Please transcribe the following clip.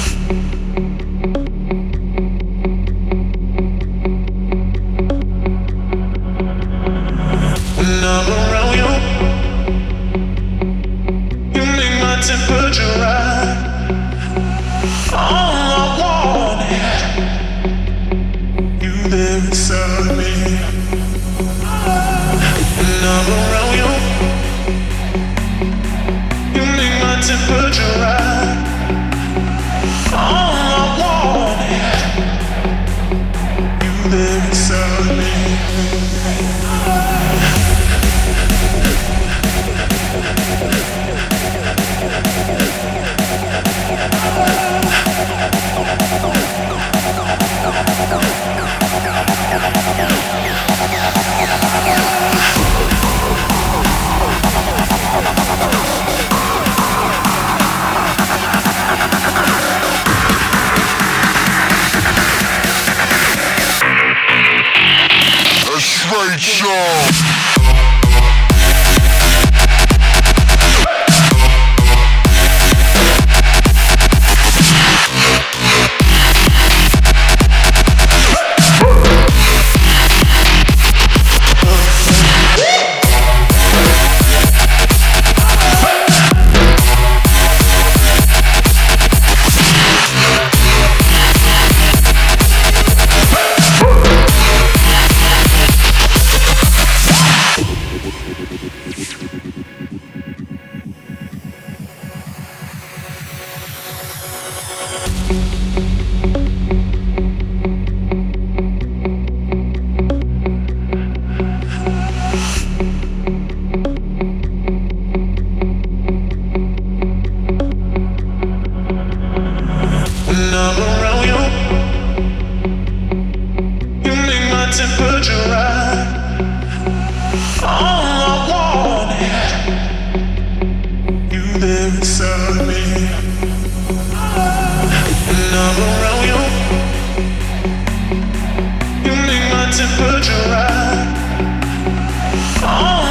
When I'm around you, you make my temperature rise. All I want is you there inside me. When I'm around you, you make my temperature rise. All I want is you there inside me. Straight show. When I'm around you, you make my temperature rise. All I want is you there inside me. When I'm around you, you make my temperature rise. All